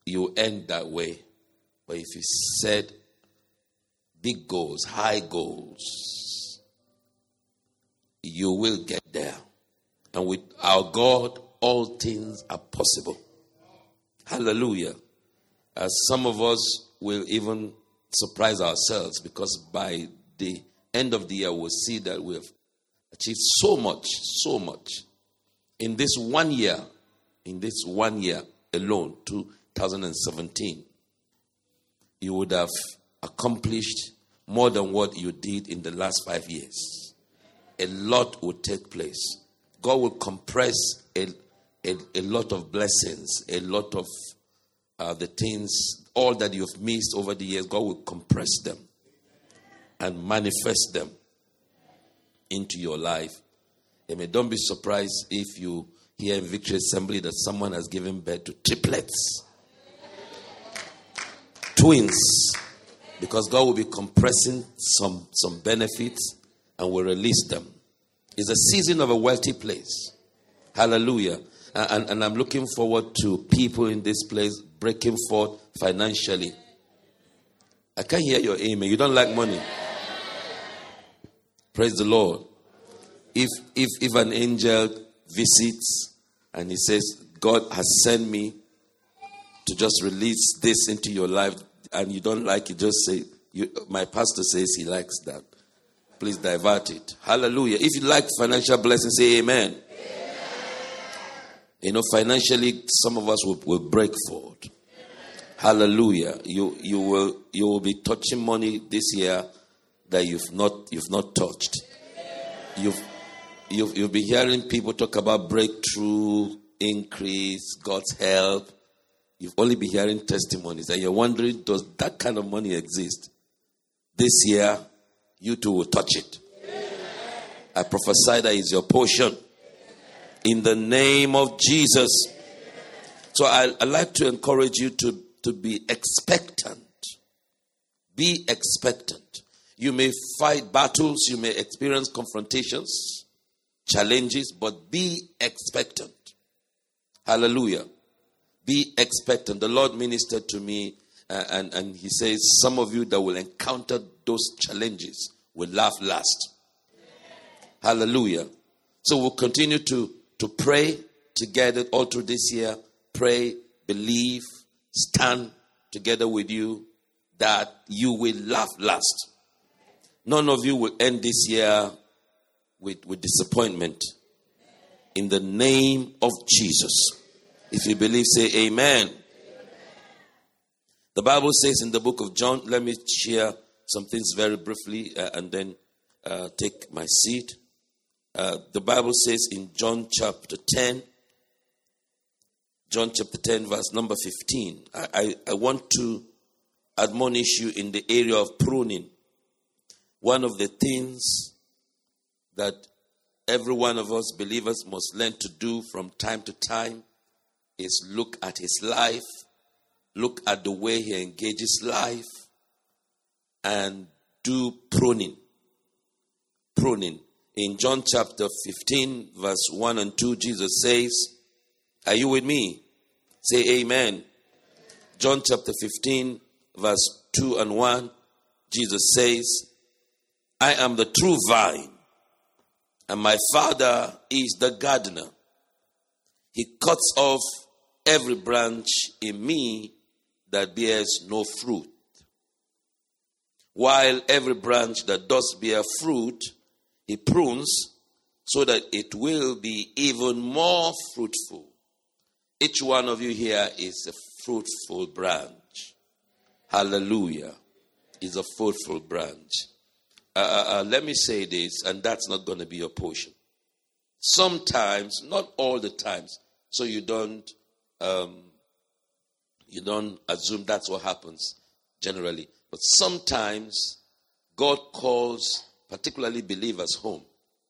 you end that way. But if you set big goals, high goals, you will get there. And with our God, all things are possible. Hallelujah. Some of us will even surprise ourselves, because by the end of the year, we'll see that we have achieved so much. In this 1 year alone, 2017, you would have accomplished more than what you did in the last 5 years. A lot would take place. God will compress a lot of blessings, a lot of the things, all that you've missed over the years. God will compress them and manifest them into your life. Amen. Don't be surprised if you hear in Victory Assembly that someone has given birth to triplets, twins, because God will be compressing some benefits and will release them. It's a season of a wealthy place. Hallelujah. And I'm looking forward to people in this place breaking forth financially. I can't hear your amen. You don't like money. Praise the Lord. If an angel visits and he says, God has sent me to just release this into your life, and you don't like it, just say, my pastor says he likes that. Please divert it. Hallelujah. If you like financial blessings, say amen. You know, financially, some of us will break forth. Hallelujah. You will be touching money this year that you've not touched. You'll be hearing people talk about breakthrough, increase, God's help. You've only been hearing testimonies, and you're wondering, does that kind of money exist? This year, you too will touch it. I prophesy that is your portion. In the name of Jesus. So I like to encourage you to be expectant. Be expectant. You may fight battles, you may experience confrontations, challenges, but be expectant. Hallelujah. Be expectant. The Lord ministered to me and he says, some of you that will encounter those challenges will laugh last. Hallelujah. So we'll continue to pray together all through this year. Pray, believe, stand together with you that you will laugh last. None of you will end this year with disappointment. In the name of Jesus. If you believe, say amen. The Bible says in the book of John, let me share some things very briefly and then take my seat. The Bible says in John chapter 10, verse number 15. I want to admonish you in the area of pruning. One of the things that every one of us believers must learn to do from time to time is look at his life, look at the way he engages life, and do pruning. Pruning. In John chapter 15, verse 1 and 2, Jesus says, are you with me? Say amen. John chapter 15, verse 2 and 1, Jesus says, I am the true vine, and my Father is the gardener. He cuts off every branch in me that bears no fruit, while every branch that does bear fruit, he prunes so that it will be even more fruitful. Each one of you here is a fruitful branch. Hallelujah. Is a fruitful branch. Let me say this, and that's not going to be your portion. Sometimes, not all the times, so you don't assume that's what happens generally. But sometimes God calls particularly believers home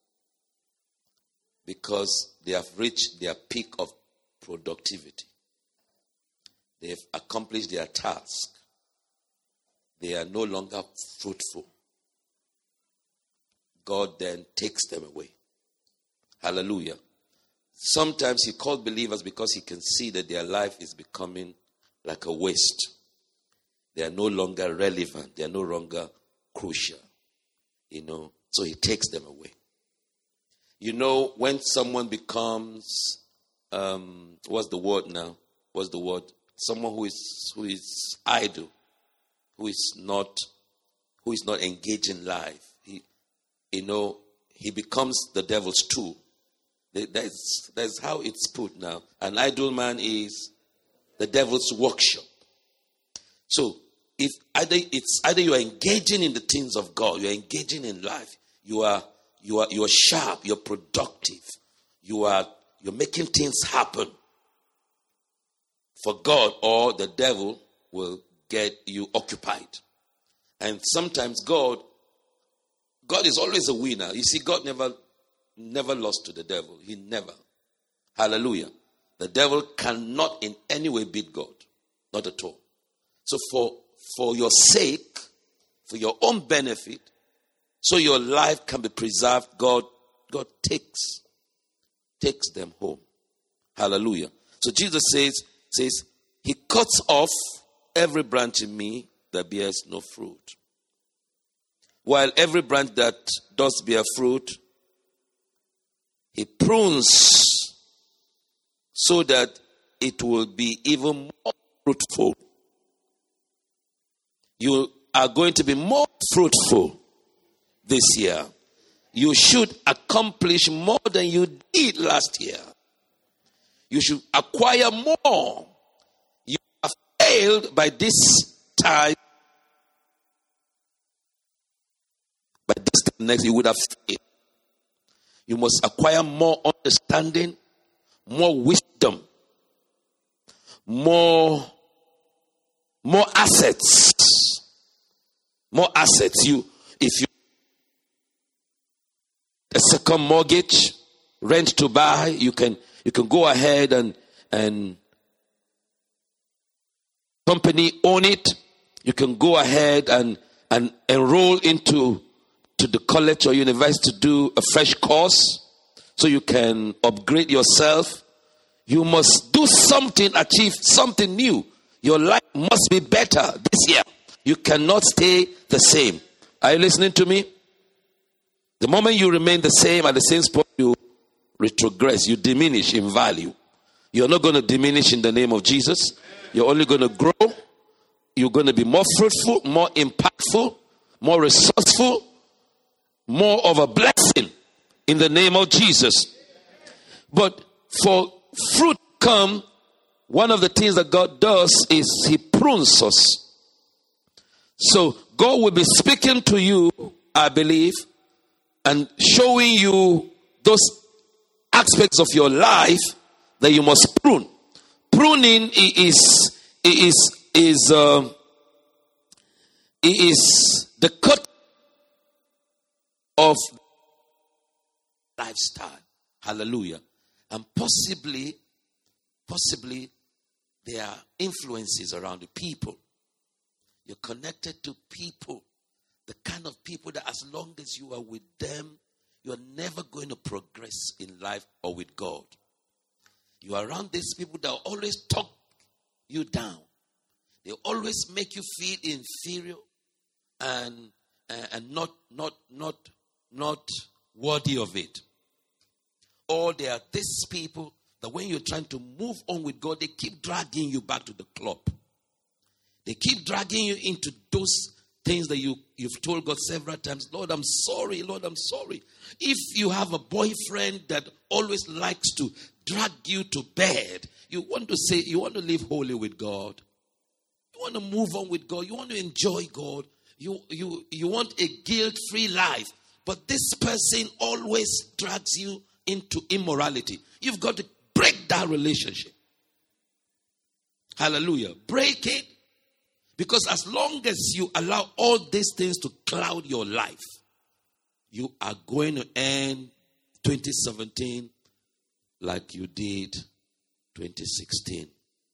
because they have reached their peak of productivity. They have accomplished their task. They are no longer fruitful. God then takes them away. Hallelujah. Sometimes he calls believers because he can see that their life is becoming like a waste. They are no longer relevant. They are no longer crucial. So he takes them away. When someone becomes, what's the word now? What's the word? Someone who is idle, who is not engaged in life. He becomes the devil's tool. That's how it's put now. An idle man is the devil's workshop. So it's either you are engaging in the things of God, you are engaging in life, you are sharp, you're productive, you're making things happen for God, or the devil will get you occupied. And sometimes God is always a winner. You see, God never lost to the devil. He never. Hallelujah. The devil cannot in any way beat God. Not at all. So for your sake, for your own benefit, so your life can be preserved, God takes them home. Hallelujah. So Jesus says, he cuts off every branch in me that bears no fruit. While every branch that does bear fruit, he prunes so that it will be even more fruitful. You are going to be more fruitful this year. You should accomplish more than you did last year. You should acquire more. You have failed by this time. By this time next, you would have failed. You must acquire more understanding, more wisdom, more assets. More assets. If you a second mortgage, rent to buy, you can go ahead and company own it. You can go ahead and enroll into the college or university to do a fresh course so you can upgrade yourself. You must do something, achieve something new. Your life must be better this year. You cannot stay the same. Are you listening to me? The moment you remain the same at the same spot, you retrogress, you diminish in value. You're not going to diminish in the name of Jesus. You're only going to grow. You're going to be more fruitful, more impactful, more resourceful, more of a blessing in the name of Jesus. But for fruit to come, one of the things that God does is he prunes us. So God will be speaking to you, I believe, and showing you those aspects of your life that you must prune. Pruning is the cut of lifestyle. Hallelujah. And possibly there are influences around the people. You're connected to people, the kind of people that as long as you are with them, you're never going to progress in life or with God. You are around these people that always talk you down. They always make you feel inferior and not worthy of it. Or there are these people that when you're trying to move on with God, they keep dragging you back to the club. They keep dragging you into those things that you've told God several times. Lord, I'm sorry. Lord, I'm sorry. If you have a boyfriend that always likes to drag you to bed, you want to live holy with God. You want to move on with God. You want to enjoy God. You want a guilt-free life. But this person always drags you into immorality. You've got to break that relationship. Hallelujah. Break it. Because as long as you allow all these things to cloud your life, you are going to end 2017 like you did 2016.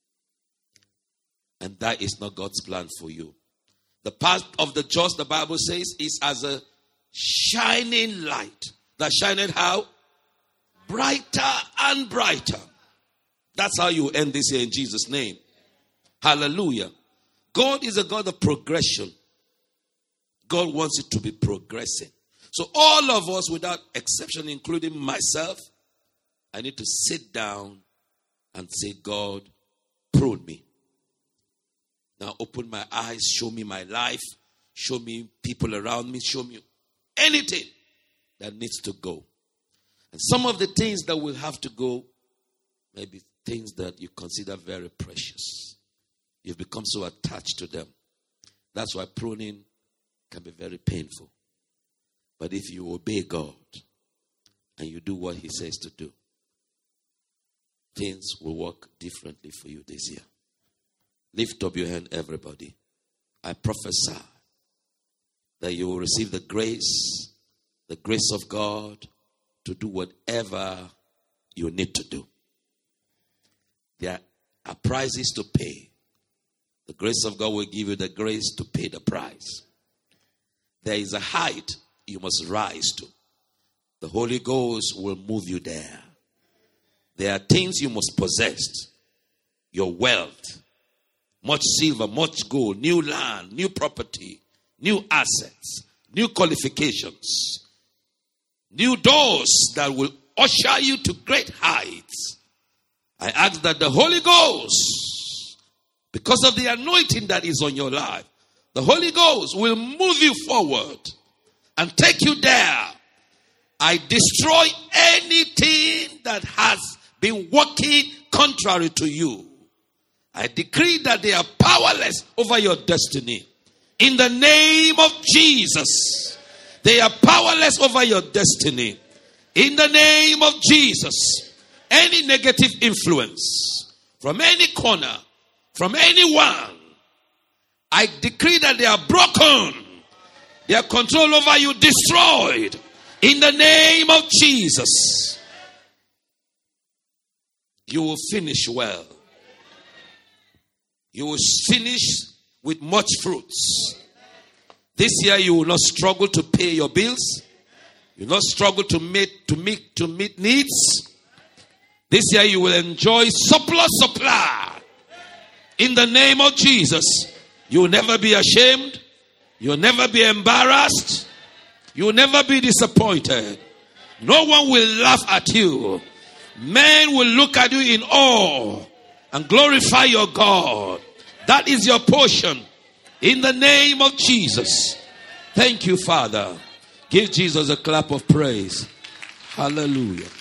And that is not God's plan for you. The path of the just, the Bible says, is as a shining light. That shineth how? Brighter and brighter. That's how you end this year in Jesus' name. Hallelujah. God is a God of progression. God wants it to be progressing. So all of us, without exception, including myself, I need to sit down and say, God, prune me. Now open my eyes, show me my life, show me people around me, show me anything that needs to go. And some of the things that will have to go may be things that you consider very precious. You've become so attached to them. That's why pruning can be very painful. But if you obey God and you do what He says to do, things will work differently for you this year. Lift up your hand, everybody. I prophesy that you will receive the grace of God to do whatever you need to do. There are prices to pay. The grace of God will give you the grace to pay the price. There is a height you must rise to. The Holy Ghost will move you there. There are things you must possess. Your wealth, much silver, much gold, new land, new property, new assets, new qualifications, new doors that will usher you to great heights. I ask that the Holy Ghost, because of the anointing that is on your life, the Holy Ghost will move you forward and take you there. I destroy anything that has been working contrary to you. I decree that they are powerless over your destiny. In the name of Jesus, they are powerless over your destiny. In the name of Jesus, any negative influence from any corner, from anyone, I decree that they are broken. Their control over you destroyed. In the name of Jesus, you will finish well. You will finish with much fruits. This year you will not struggle to pay your bills. You will not struggle to meet needs. This year you will enjoy surplus supply. In the name of Jesus, you will never be ashamed. You will never be embarrassed. You will never be disappointed. No one will laugh at you. Men will look at you in awe and glorify your God. That is your portion. In the name of Jesus. Thank you, Father. Give Jesus a clap of praise. Hallelujah.